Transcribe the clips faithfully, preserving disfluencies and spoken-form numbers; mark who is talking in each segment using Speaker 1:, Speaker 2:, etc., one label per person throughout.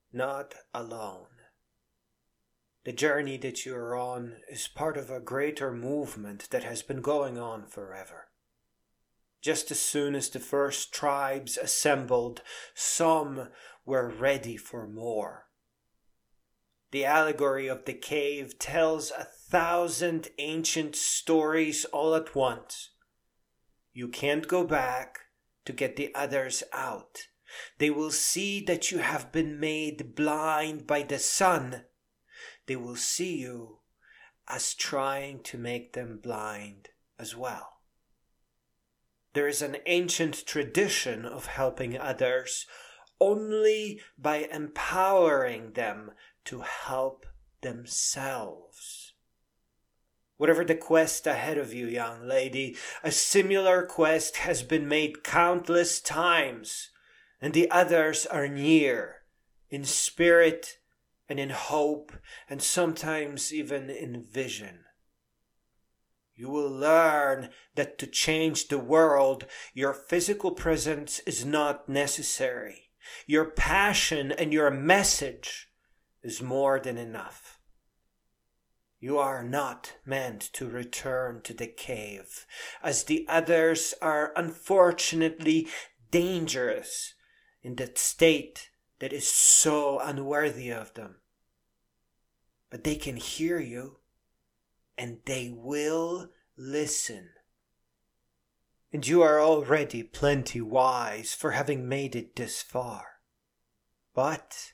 Speaker 1: not alone. The journey that you are on is part of a greater movement that has been going on forever. Just as soon as the first tribes assembled, some were ready for more. The allegory of the cave tells a thousand ancient stories all at once. You can't go back to get the others out. They will see that you have been made blind by the sun. They will see you as trying to make them blind as well. There is an ancient tradition of helping others only by empowering them to help themselves. Whatever the quest ahead of you, young lady, a similar quest has been made countless times, and the others are near, in spirit and in hope, and sometimes even in vision. You will learn that to change the world, your physical presence is not necessary. Your passion and your message is more than enough. You are not meant to return to the cave, as the others are unfortunately dangerous in that state that is so unworthy of them. But they can hear you, and they will listen. And you are already plenty wise for having made it this far. But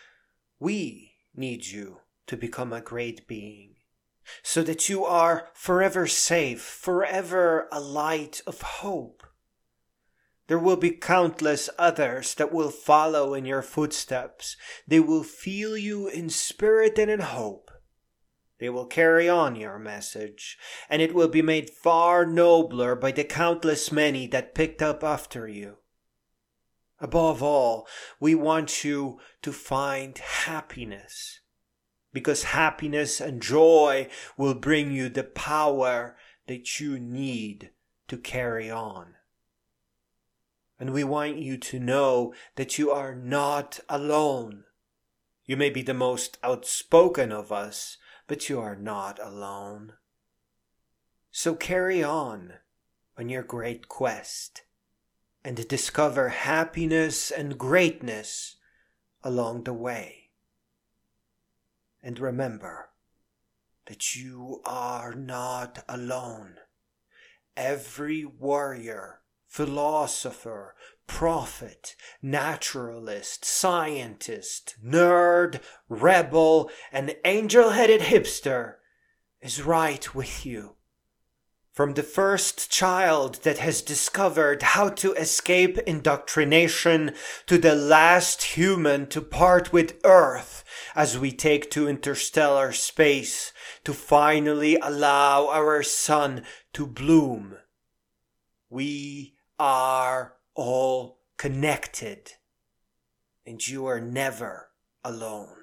Speaker 1: we need you to become a great being, so that you are forever safe, forever a light of hope. There will be countless others that will follow in your footsteps. They will feel you in spirit and in hope. They will carry on your message, and it will be made far nobler by the countless many that picked up after you. Above all, we want you to find happiness, because happiness and joy will bring you the power that you need to carry on. And we want you to know that you are not alone. You may be the most outspoken of us, but you are not alone. So carry on on your great quest and discover happiness and greatness along the way. And remember that you are not alone. Every warrior, philosopher, prophet, naturalist, scientist, nerd, rebel, and angel-headed hipster is right with you. From the first child that has discovered how to escape indoctrination to the last human to part with Earth as we take to interstellar space to finally allow our sun to bloom. We are all connected, and you are never alone.